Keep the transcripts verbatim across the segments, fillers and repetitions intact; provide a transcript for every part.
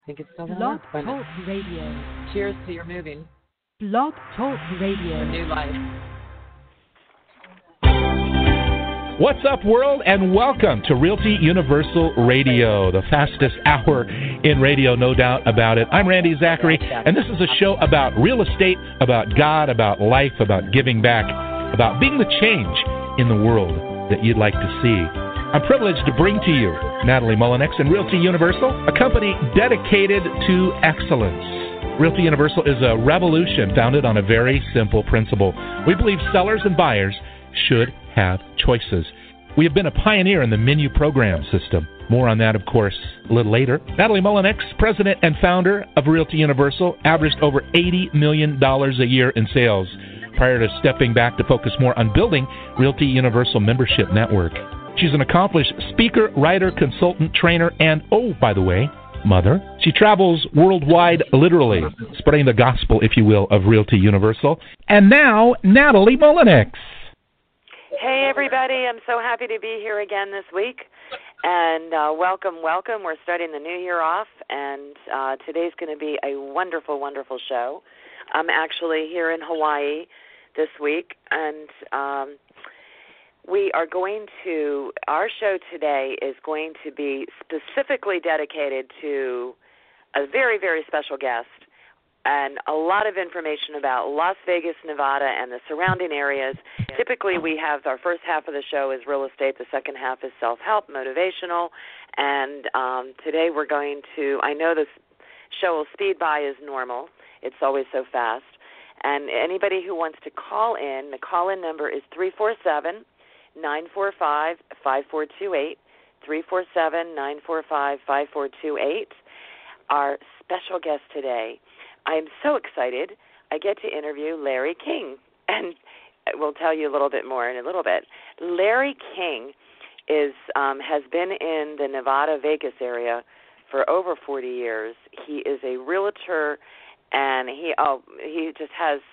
I think it's still going to Blog work. But Talk Radio. cheers to your moving. Blog Talk Radio. A new life. What's up, world, and welcome to Realty Universal Radio, the fastest hour in radio, no doubt about it. I'm Randy Zachary, and this is a show about real estate, about God, about life, about giving back, about being the change in the world that you'd like to see. I'm privileged to bring to you Natalie Mullinex and Realty Universal, a company dedicated to excellence. Realty Universal is a revolution founded on a very simple principle. We believe sellers and buyers should have choices. We have been a pioneer in the menu program system. More on that, of course, a little later. Natalie Mullinex, president and founder of Realty Universal, averaged over eighty million dollars a year in sales prior to stepping back to focus more on building Realty Universal membership network. She's an accomplished speaker, writer, consultant, trainer, and, oh, by the way, mother. She travels worldwide, literally, spreading the gospel, if you will, of Realty Universal. And now, Natalie Mullinex. Hey, everybody. I'm so happy to be here again this week. And uh, welcome, welcome. We're starting the new year off, and uh, today's going to be a wonderful, wonderful show. I'm actually here in Hawaii this week, and um, we are going to, our show today is going to be specifically dedicated to a very, very special guest and a lot of information about Las Vegas, Nevada, and the surrounding areas. Typically, we have our first half of the show is real estate. The second half is self-help, motivational. And um, today we're going to, I know this show will speed by as normal. It's always so fast. And anybody who wants to call in, the call-in number is three four seven, nine four five, five four two eight, three four seven, nine four five, five four two eight. Our special guest today, I am so excited. I get to interview Larry King, and we'll tell you a little bit more in a little bit. Larry King is um, has been in the Nevada, Vegas area for over forty years. He is a realtor, and he oh he just has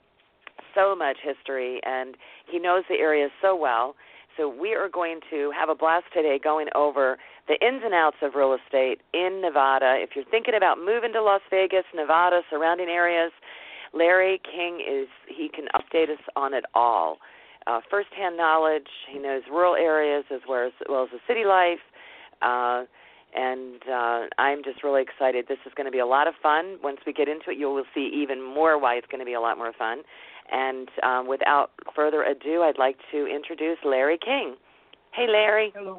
so much history, and he knows the area so well. So we are going to have a blast today going over the ins and outs of real estate in Nevada. If you're thinking about moving to Las Vegas, Nevada, surrounding areas, Larry King is, he can update us on it all. Uh, firsthand knowledge, he knows rural areas as well as, well as the city life, uh, and uh, I'm just really excited. This is going to be a lot of fun. Once we get into it, you will see even more why it's going to be a lot more fun. And um, without further ado, I'd like to introduce Larry King. Hey, Larry. Hello.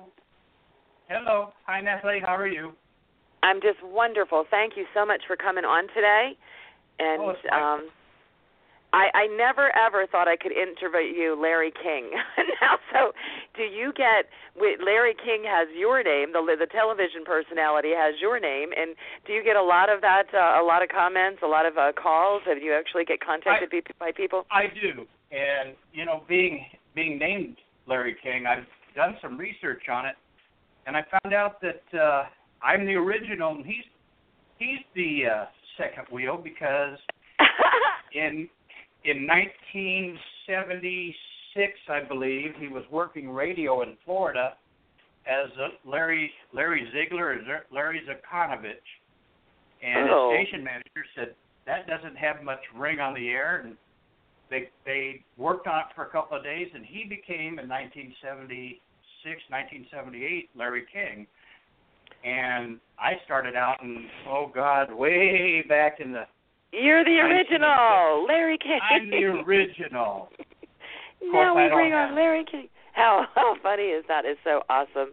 Hello. Hi, Natalie. How are you? I'm just wonderful. Thank you so much for coming on today. And oh, um, I, I never, ever thought I could interview Larry King. Now, so do you get, Larry King has your name, the, the television personality has your name, and do you get a lot of that, uh, a lot of comments, a lot of uh, calls? Have you actually get contacted I, by people? I do. And, you know, being being named Larry King, I've done some research on it, and I found out that uh, I'm the original, and he's, he's the uh, second wheel because in... In nineteen seventy-six, I believe, he was working radio in Florida as a Larry Larry Ziegler and Larry Zakanovich. And oh. his station manager said, that doesn't have much ring on the air. And they they worked on it for a couple of days, and he became, in nineteen seventy-six, nineteen seventy-eight, Larry King. And I started out in, oh, God, way back in the You're the original, Larry King. I'm the original. Now we bring on Larry King. How how funny is that? It's so awesome.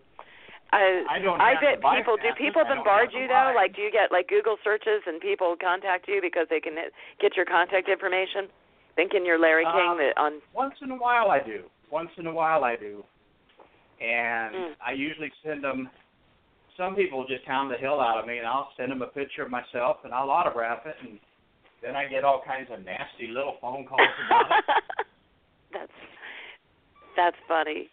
I I don't. I bet people. Do people bombard you though? Like, do you get like Google searches and people contact you because they can get your contact information, thinking you're Larry King? Uh, that on once in a while I do. Once in a while I do, and mm. I usually send them. Some people just hound the hell out of me, and I'll send them a picture of myself, and I'll autograph it, and then I get all kinds of nasty little phone calls about it. That's that's funny.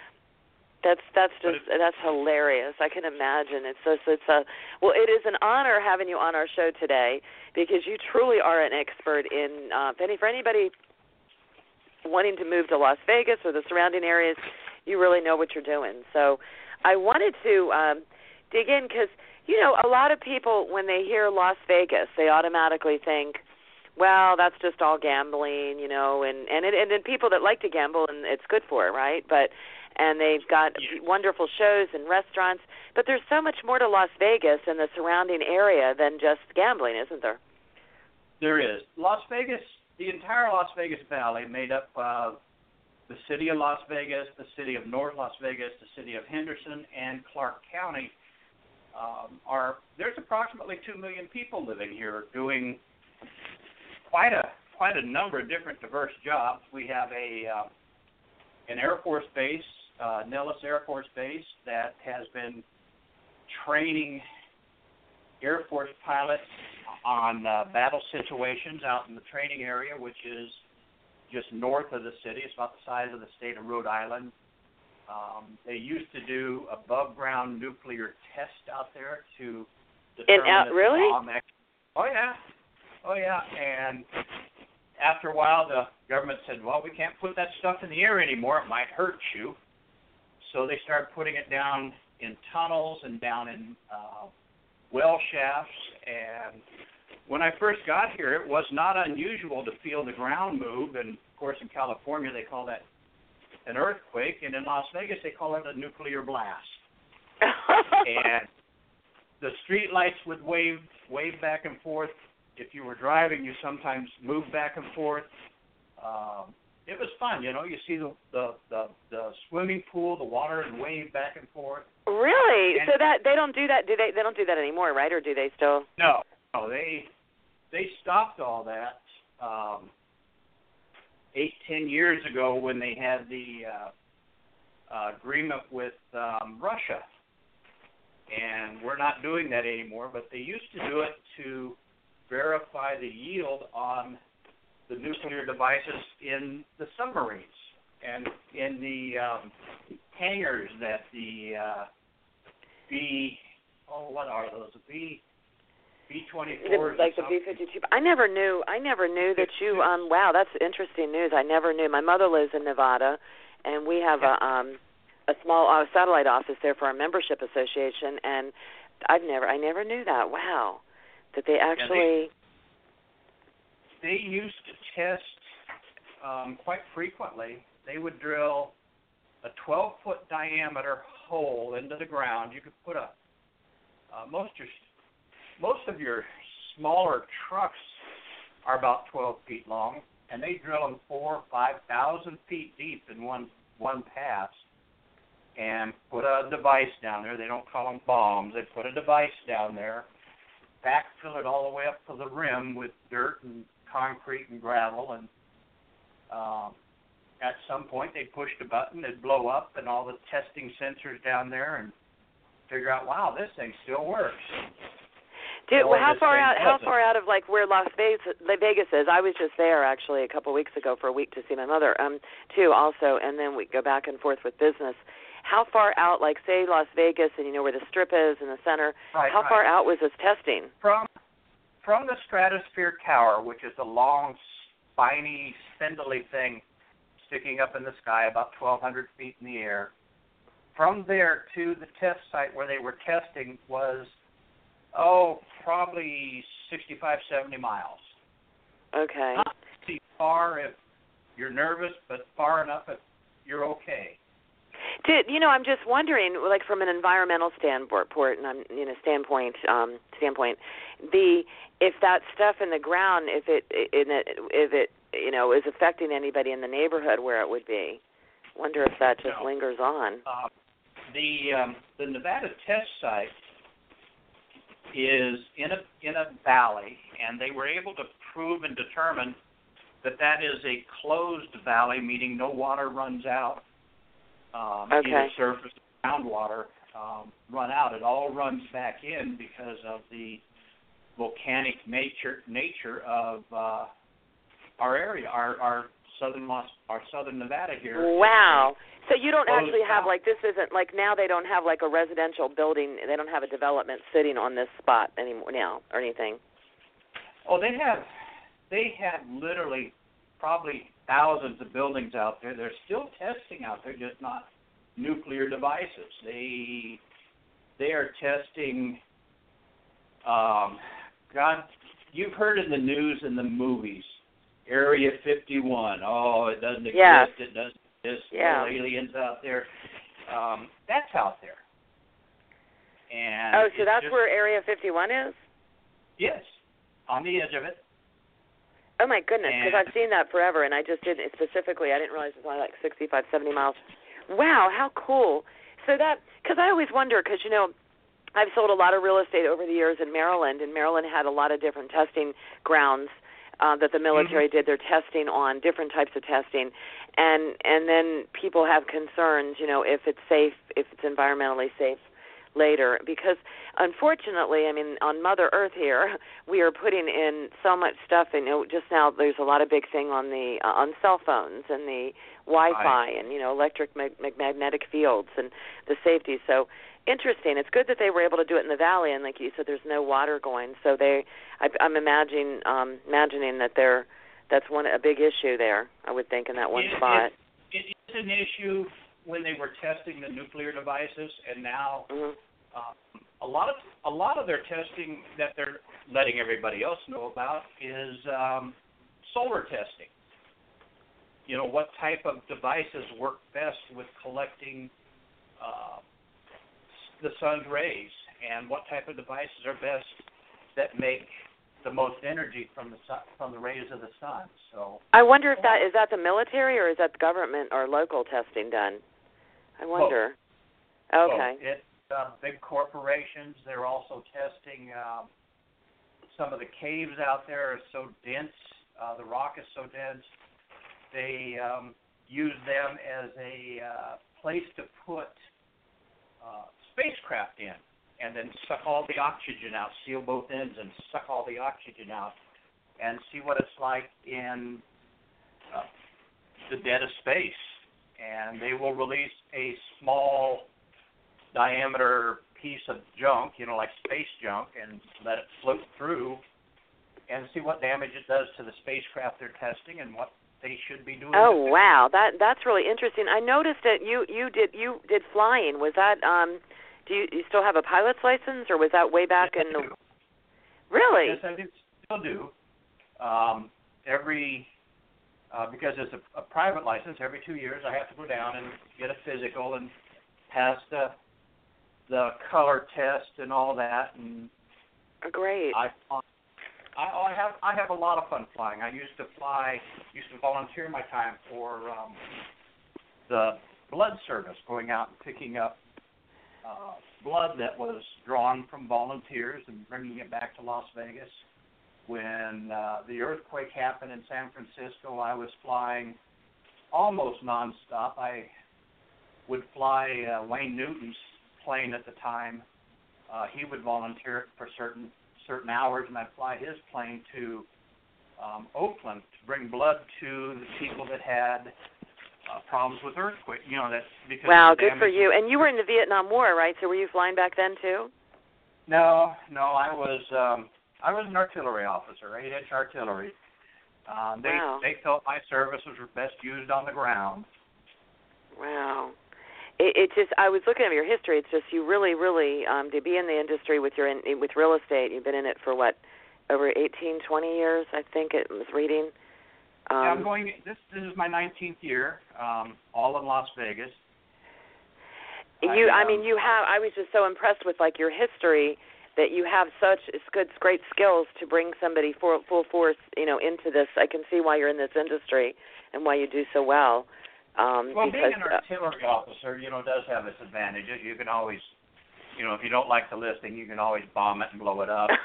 That's that's just that's hilarious. I can imagine. It's just, it's a well. It is an honor having you on our show today because you truly are an expert in. Uh, if any, for anybody wanting to move to Las Vegas or the surrounding areas, you really know what you're doing. So, I wanted to um, dig in because You know, a lot of people, when they hear Las Vegas, they automatically think, well, that's just all gambling, you know, and and it, and then people that like to gamble, and it's good for it, right? But and they've got yes. wonderful shows and restaurants, but there's so much more to Las Vegas and the surrounding area than just gambling, isn't there? There is. Las Vegas, the entire Las Vegas Valley, made up of the city of Las Vegas, the city of North Las Vegas, the city of Henderson, and Clark County. Um, are there's approximately two million people living here doing quite a quite a number of different diverse jobs. We have a uh, an Air Force base, uh, Nellis Air Force Base, that has been training Air Force pilots on uh, battle situations out in the training area, which is just north of the city. It's about the size of the state of Rhode Island. Um, they used to do above-ground nuclear tests out there to determine In, uh, if really? the bomb actually... Oh, yeah. Oh, yeah. And after a while, the government said, well, we can't put that stuff in the air anymore. It might hurt you. So they started putting it down in tunnels and down in uh, well shafts. And when I first got here, it was not unusual to feel the ground move. And, of course, in California, they call that an earthquake. And in Las Vegas, they call it a nuclear blast. And the street lights would wave, wave back and forth. If you were driving, you sometimes moved back and forth. Um, it was fun, you know. You see the, the, the, the swimming pool, the water, and wave back and forth. Really? And so that they don't do that? Do they? They don't do that anymore, right? Or do they still? No, no. They they stopped all that um, eight, ten years ago when they had the uh, uh, agreement with um, Russia, and we're not doing that anymore. But they used to do it to verify the yield on the nuclear devices in the submarines and in the um, hangars that the uh, B, oh, what are those? B, B twenty-fours. Like the B fifty-two. I never knew. I never knew that you. Um. Wow, that's interesting news. I never knew. My mother lives in Nevada, and we have a um a small uh, satellite office there for our membership association. And I've never. I never knew that. Wow, that they actually. Yeah, they, they used to test um, quite frequently. They would drill a twelve-foot diameter hole into the ground. You could put a uh, most your most of your smaller trucks are about twelve feet long, and they drill them four or five thousand feet deep in one one pass, and put a device down there. They don't call them bombs. They put a device down there, backfill it all the way up to the rim with dirt and concrete and gravel, and um, at some point, they'd push the button, it'd blow up, and all the testing sensors down there, and figure out, wow, this thing still works. Dude, well, how this far thing out? How doesn't. far out of like where Las Vegas, Vegas is? I was just there actually a couple of weeks ago for a week to see my mother, um, too, also, and then we go back and forth with business. How far out, like say Las Vegas, and you know where the Strip is in the center? Right, how right. far out was this testing? From from the Stratosphere Tower, which is a long, spiny, spindly thing sticking up in the sky about twelve hundred feet in the air. From there to the test site where they were testing was, oh, probably sixty-five, seventy miles. Okay. Not too far if you're nervous, but far enough if you're okay. Did, you know, I'm just wondering, like from an environmental standpoint, and I'm, you know, standpoint, um, standpoint, the if that stuff in the ground, if it, in it, if it, you know, is affecting anybody in the neighborhood where it would be. Wonder if that just No. lingers on. Uh, the um, the Nevada test site is in a in a valley, and they were able to prove and determine that that is a closed valley, meaning no water runs out. Um, Okay. Either surface or groundwater um, run out. It all runs back in because of the volcanic nature nature of uh, our area, our our southern Los, our southern Nevada here. Wow. So you don't Closed actually have, down. like, this isn't, like, now they don't have, like, a residential building, they don't have a development sitting on this spot anymore now or anything. Oh, they have, they have literally probably thousands of buildings out there. They're still testing out there, just not nuclear devices. They they are testing Um, God, you've heard in the news and the movies, Area fifty-one. Oh, it doesn't exist. Yes. It doesn't exist. Yeah. No aliens out there. Um, that's out there. And oh, so that's just, where Area fifty-one is? Yes, on the edge of it. Oh, my goodness, because And- I've seen that forever, and I just didn't, specifically, I didn't realize it was only like sixty-five, seventy miles. Wow, how cool. So that, because I always wonder, because, you know, I've sold a lot of real estate over the years in Maryland, and Maryland had a lot of different testing grounds uh, that the military mm-hmm. did their testing on, different types of testing. And and then people have concerns, you know, if it's safe, if it's environmentally safe later. Because, unfortunately, I mean, on Mother Earth here, we are putting in so much stuff. And, you know, just now there's a lot of big thing on the uh, on cell phones and the Wi-Fi right. and, you know, electric mag- magnetic fields and the safety. So, interesting. It's good that they were able to do it in the valley, and like you said, there's no water going. So they, I, I'm imagining, um, imagining that they're, that's one a big issue there. I would think in that one it, spot. It, it is an issue when they were testing the nuclear devices, and now mm-hmm. um, a lot of a lot of their testing that they're letting everybody else know about is um, solar testing. You know, what type of devices work best with collecting uh, the sun's rays, and what type of devices are best that make the most energy from the sun, from the rays of the sun. So I wonder if that is that the military or is that the government or local testing done? I wonder. Both. Okay. Both. It's uh, big corporations. They're also testing um, some of the caves out there are so dense. Uh, the rock is so dense. They um, use them as a uh, place to put uh, spacecraft in, and then suck all the oxygen out, seal both ends, and suck all the oxygen out, and see what it's like in uh, the dead of space. And they will release a small diameter piece of junk, you know, like space junk, and let it float through and see what damage it does to the spacecraft they're testing and what they should be doing. Oh wow, that that's really interesting. I noticed that you you did you did flying. Was that um? Do you, you still have a pilot's license, or was that way back yes, in I the? do. Really? Yes, I do. Still do. Um, every uh, because it's a, a private license, every two years I have to go down and get a physical and pass the the color test and all that. And great. I. I, I have I have a lot of fun flying. I used to fly, used to volunteer my time for um, the blood service, going out and picking up uh, blood that was drawn from volunteers and bringing it back to Las Vegas. When uh, the earthquake happened in San Francisco, I was flying almost nonstop. I would fly uh, Wayne Newton's plane at the time. Uh, he would volunteer for certain certain hours, and I'd fly his plane to um, Oakland to bring blood to the people that had uh, problems with earthquake. You know, that because wow, of the good for you. And you were in the Vietnam War, right? So were you flying back then too? No, no, I was um, I was an artillery officer, eight-inch artillery. Um, they wow. they felt my services were best used on the ground. Wow. It, it just, I was looking at your history. It's just you really, really, um, to be in the industry with your in, with real estate. You've been in it for what, over eighteen, twenty years? I think it was reading. Um, yeah, I'm going. This this is my nineteenth year, um, all in Las Vegas. You, I, I, um, I mean, you have. I was just so impressed with like your history that you have such good, great skills to bring somebody for, full force, you know, into this. I can see why you're in this industry and why you do so well. Um, well, because, being an artillery uh, officer, you know, does have its advantages. You can always, you know, if you don't like the listing, you can always bomb it and blow it up.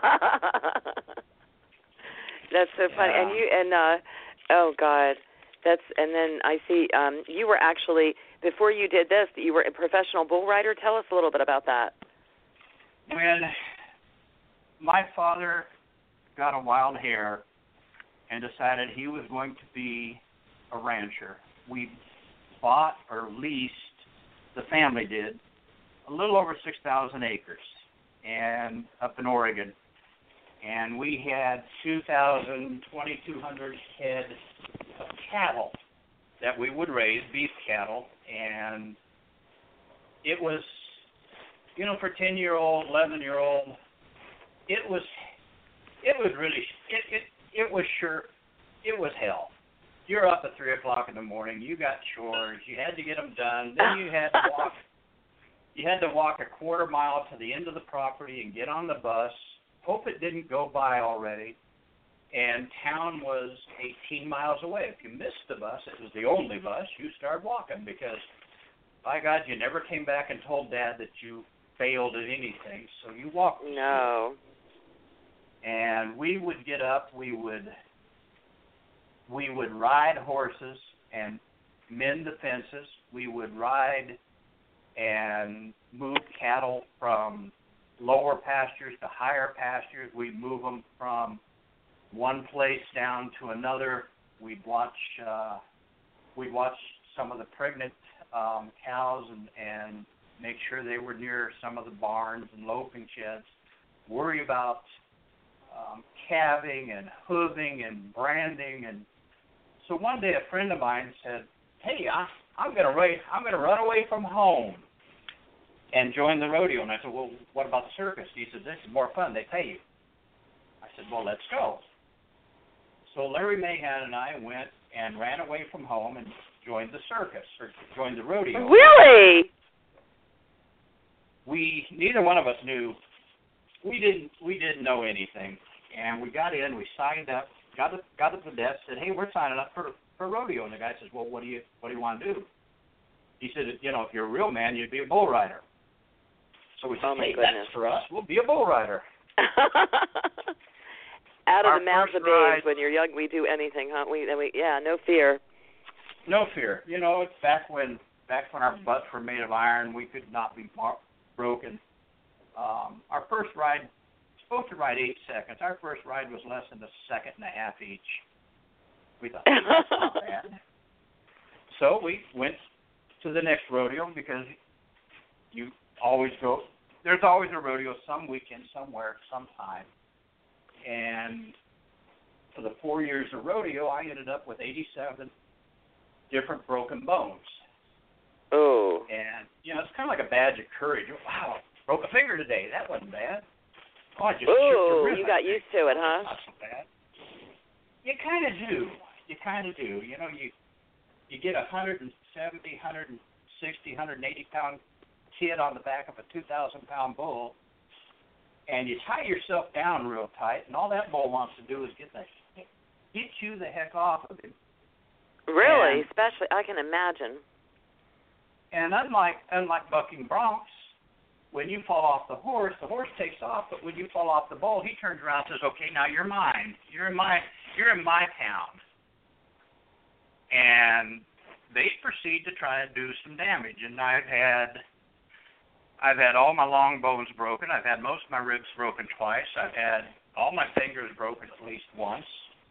That's so funny. Yeah. And you and uh, oh God, that's and then I see um, you were actually before you did this, you were a professional bull rider. Tell us a little bit about that. When my father got a wild hair and decided he was going to be a rancher, we bought or leased, the family did, a little over six thousand acres and up in Oregon. And we had two thousand, twenty-two hundred head of cattle that we would raise, beef cattle. And it was, you know, for ten-year-old, eleven-year-old, it was it was really it it it was sure it was hell. You're up at three o'clock in the morning. You got chores. You had to get them done. Then you had to walk. You had to walk a quarter mile to the end of the property and get on the bus. Hope it didn't go by already. And town was eighteen miles away. If you missed the bus, it was the only bus. You started walking because, by God, you never came back and told Dad that you failed at anything. So you walked. No. And we would get up. We would we would ride horses and mend the fences. We would ride and move cattle from lower pastures to higher pastures. We'd move them from one place down to another. We'd watch uh, we'd watch some of the pregnant um, cows and, and make sure they were near some of the barns and loafing sheds. Worry about um, calving and hooving and branding. And so one day a friend of mine said, "Hey, I, I'm going to I'm going to run away from home and join the rodeo." And I said, "Well, what about the circus?" He said, "This is more fun. They pay you." I said, "Well, let's go." So Larry Mahan and I went and ran away from home and joined the circus, or joined the rodeo. Really? We, neither one of us knew. We didn't we didn't know anything. And we got in, we signed up, got up, got up to the desk, said, "Hey, we're signing up for, for rodeo." And the guy says, "Well, what do you what do you want to do?" He said, "You know, if you're a real man, you'd be a bull rider." So we said, Oh, my "Hey, goodness. that's for us. We'll be a bull rider." Out of Our the mouths of first ride- babes, when you're young, we do anything, huh? We, we, yeah, no fear. No fear. You know, it's back when back when our butts were made of iron, we could not be mar- broken. Um, our first ride, supposed to ride eight seconds. Our first ride was less than a second and a half each. We thought, that's not bad. So we went to the next rodeo because you always go. There's always a rodeo some weekend, somewhere, sometime. And for the four years of rodeo, I ended up with eighty-seven different broken bones. Oh. And, you know, it's kind of like a badge of courage. Wow, broke a finger today. That wasn't bad. Oh, I just chipped a Oh, rib. you got used to it, huh? Not so bad. You kind of do. You kind of do. You know, you you get a one seventy, one sixty, one eighty pound kid on the back of a two thousand pound bull, and you tie yourself down real tight, and all that bull wants to do is get the get you the heck off of him. Really? And, Especially, I can imagine. And unlike unlike bucking broncs, when you fall off the horse, the horse takes off, but when you fall off the bull, he turns around and says, "Okay, now you're mine. You're in my you're in my town." And they proceed to try and do some damage. And I've had I've had all my long bones broken. I've had most of my ribs broken twice. I've had all my fingers broken at least once.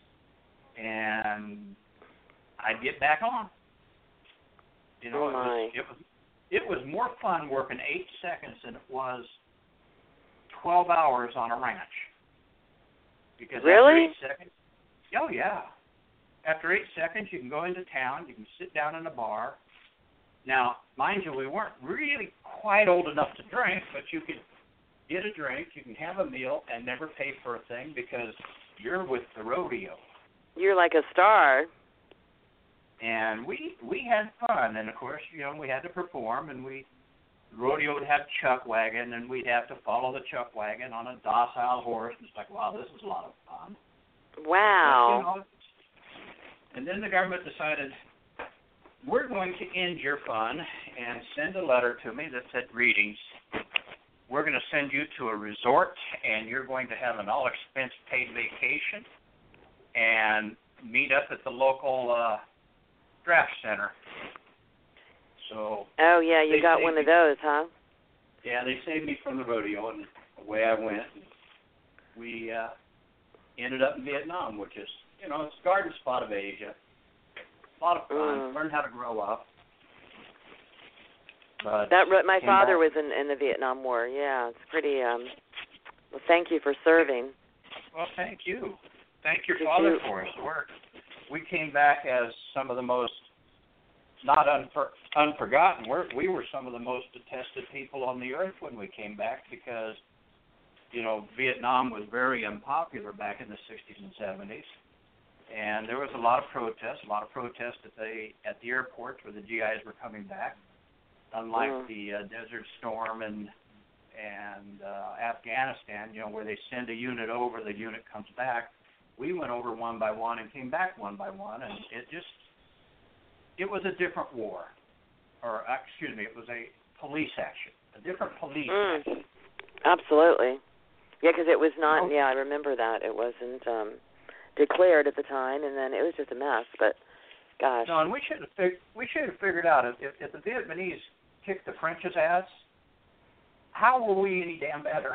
And I'd get back on. You know, oh it my. was it was it was more fun working eight seconds than it was twelve hours on a ranch. Because Really? after eight seconds, oh yeah. After eight seconds, you can go into town. You can sit down in a bar. Now, mind you, we weren't really quite old enough to drink, but you could get a drink, you can have a meal, and never pay for a thing because you're with the rodeo. You're like a star. And we we had fun, and of course, you know, we had to perform, and we the rodeo would have chuck wagon, and we'd have to follow the chuck wagon on a docile horse. And it's like, wow, this is a lot of fun. Wow. But, you know, and then the government decided, we're going to end your fun and send a letter to me that said, "Greetings. We're going to send you to a resort, and you're going to have an all-expense-paid vacation and meet up at the local uh, draft center." So. Oh, yeah, you got one me, of those, huh? Yeah, they saved me from the rodeo, and away I went. We uh, ended up in Vietnam, which is, you know, it's the garden spot of Asia. A lot of fun. Mm. Learn how to grow up. But That my father back. was in in the Vietnam War. Yeah, it's pretty. Um, well, thank you for serving. Well, thank you. Thank your Did father you- for his work. We came back as some of the most, not unfor- unforgotten, we're, we were some of the most detested people on the earth when we came back because you know, Vietnam was very unpopular back in the sixties and seventies. And there was a lot of protests, a lot of protests at the, at the airports where the G Is were coming back. Unlike mm. the uh, Desert Storm and and uh, Afghanistan, you know, where they send a unit over, the unit comes back. We went over one by one and came back one by one, and it just, it was a different war. Or, uh, excuse me, it was a police action, a different police mm. action. Absolutely. Yeah, because it was not, oh. yeah, I remember that. It wasn't um, declared at the time, and then it was just a mess, but gosh. No, and we should have, fig- we should have figured out if, if the Vietnamese kicked the French's ass, how were we any damn better?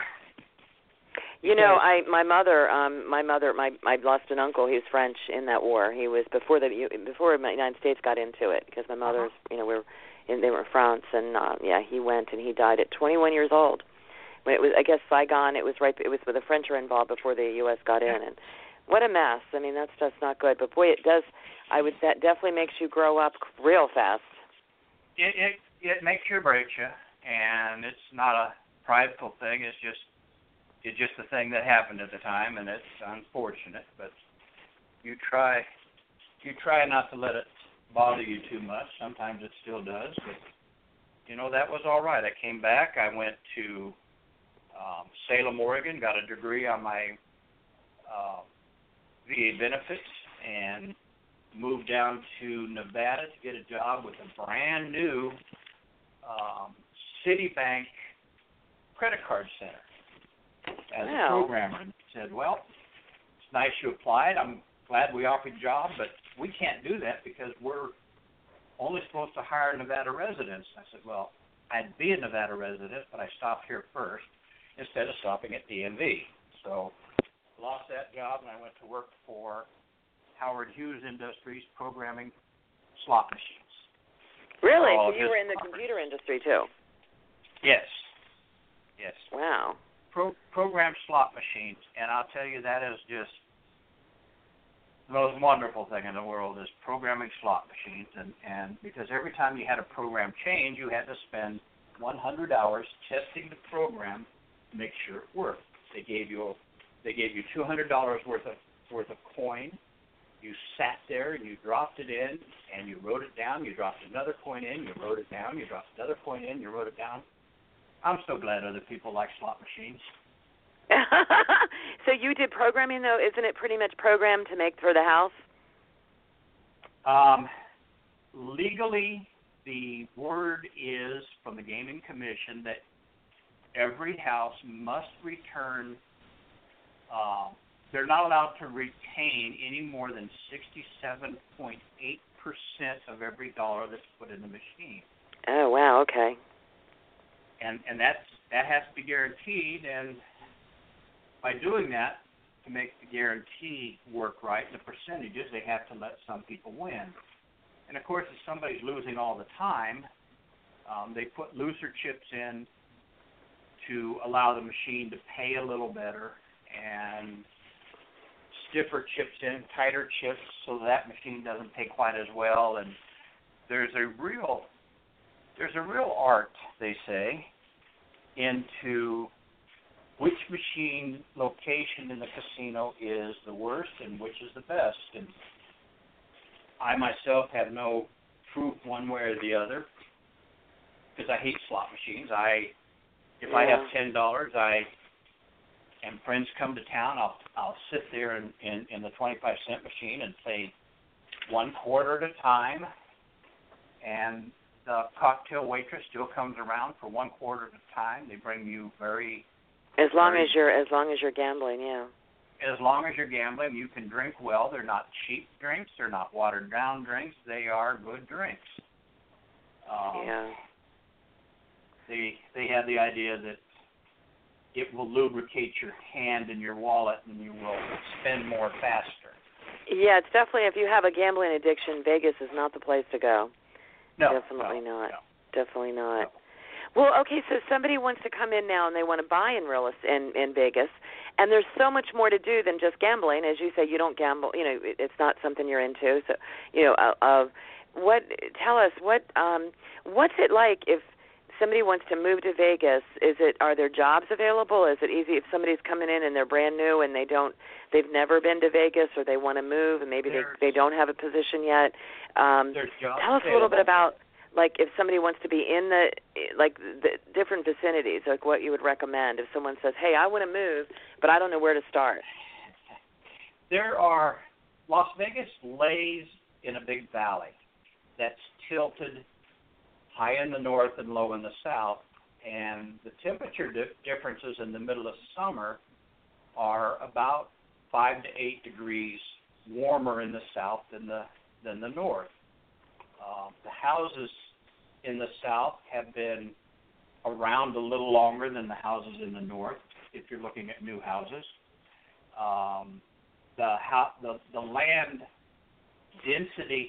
You know, I my mother, um, my mother, my I lost an uncle. He was French in that war. He was before the before the United States got into it, because my mother's, uh-huh. you know, we were in, they were in France, and uh, yeah, he went and he died at twenty-one years old. When it was, I guess Saigon. It was right. It was where the French were involved before the U S got in, and what a mess. I mean, that's just not good. But boy, it does. I would that definitely makes you grow up real fast. It it it makes you or breaks you, and it's not a prideful thing. It's just it's just the thing that happened at the time, and it's unfortunate. But you try you try not to let it bother you too much. Sometimes it still does, but you know, that was all right. I came back. I went to um, Salem, Oregon, got a degree on my uh, V A benefits, and moved down to Nevada to get a job with a brand new um, Citibank credit card center as wow. a programmer. And said, well, it's nice you applied. I'm glad we offered a job, but we can't do that because we're only supposed to hire Nevada residents. I said, well, I'd be a Nevada resident, but I stopped here first instead of stopping at D M V. So lost that job, and I went to work for Howard Hughes Industries programming slot machines. Really? So you were in the properties. Computer industry, too? Yes. Yes. Wow. Pro- program slot machines, and I'll tell you, that is just the most wonderful thing in the world is programming slot machines, and, and because every time you had a program change, you had to spend one hundred hours testing the program to make sure it worked. They gave you they gave you two hundred dollars worth of worth of coin. You sat there and you dropped it in, and you wrote it down. You dropped another coin in, you wrote it down. You dropped another coin in, you wrote it down. I'm so glad other people like slot machines. So you did programming, though? Isn't it pretty much programmed to make for the house? Um, legally, the word is from the Gaming Commission that every house must return, uh, they're not allowed to retain any more than sixty-seven point eight percent of every dollar that's put in the machine. Oh, wow, okay. And and that's, that has to be guaranteed, and by doing that, to make the guarantee work right, the percentages, they have to let some people win. And, of course, if somebody's losing all the time, um, they put looser chips in to allow the machine to pay a little better, and stiffer chips in, tighter chips, so that machine doesn't pay quite as well. And there's a real, there's a real art, they say, into which machine location in the casino is the worst and which is the best. And I myself have no proof one way or the other because I hate slot machines. I, if yeah. I have ten dollars, I and friends come to town, I'll I'll sit there in, in, in the twenty-five cent machine and play one quarter at a time, and the cocktail waitress still comes around for one quarter at a time. They bring you very as long very, as you're as long as you're gambling, yeah. As long as you're gambling, you can drink well. They're not cheap drinks. They're not watered down drinks. They are good drinks. Um, yeah. They they have the idea that it will lubricate your hand and your wallet, and you will spend more faster. Yeah, it's definitely, if you have a gambling addiction, Vegas is not the place to go. No, definitely no, not. No. Definitely not. No. Well, okay, so somebody wants to come in now and they want to buy in real estate in, in Vegas, and there's so much more to do than just gambling. As you say, you don't gamble. You know, it's not something you're into. So, you know, uh, uh, what? Tell us what um, what's it like if somebody wants to move to Vegas, is it are there jobs available? Is it easy if somebody's coming in and they're brand new and they don't they've never been to Vegas or they want to move and maybe they they don't have a position yet? Um, tell us a little bit about like if somebody wants to be in the like the different vicinities, like what you would recommend if someone says, "Hey, I want to move, but I don't know where to start." There are Las Vegas lays in a big valley that's tilted high in the north and low in the south, and the temperature di- differences in the middle of summer are about five to eight degrees warmer in the south than the than the north. Uh, the houses in the south have been around a little longer than the houses in the north, if you're looking at new houses. Um, the, ho- the the land density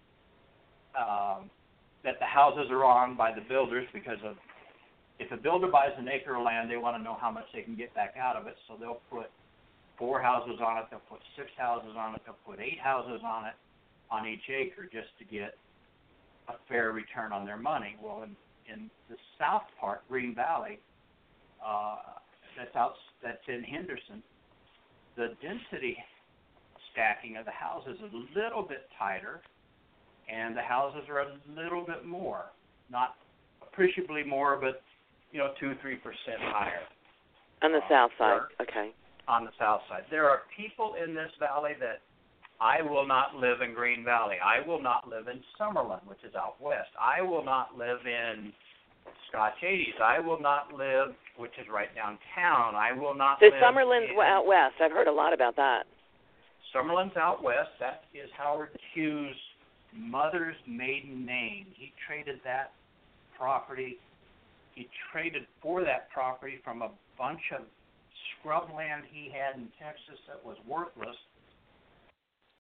um, that the houses are on by the builders, because of if a builder buys an acre of land, they want to know how much they can get back out of it, so they'll put four houses on it, they'll put six houses on it, they'll put eight houses on it, on each acre, just to get a fair return on their money. Well, in, in the south part, Green Valley, uh, that's out, that's in Henderson, the density stacking of the houses is a little bit tighter, and the houses are a little bit more, not appreciably more, but you know, two, three percent higher. On the uh, south side, there, okay. On the south side, there are people in this valley that I will not live in Green Valley. I will not live in Summerlin, which is out west. I will not live in Scotch eighties. I will not live, which is right downtown. I will not so live Summerlin's in, out west. I've heard a lot about that. Summerlin's out west. That is Howard Hughes' mother's maiden name. He traded that property. He traded for that property from a bunch of scrub land he had in Texas that was worthless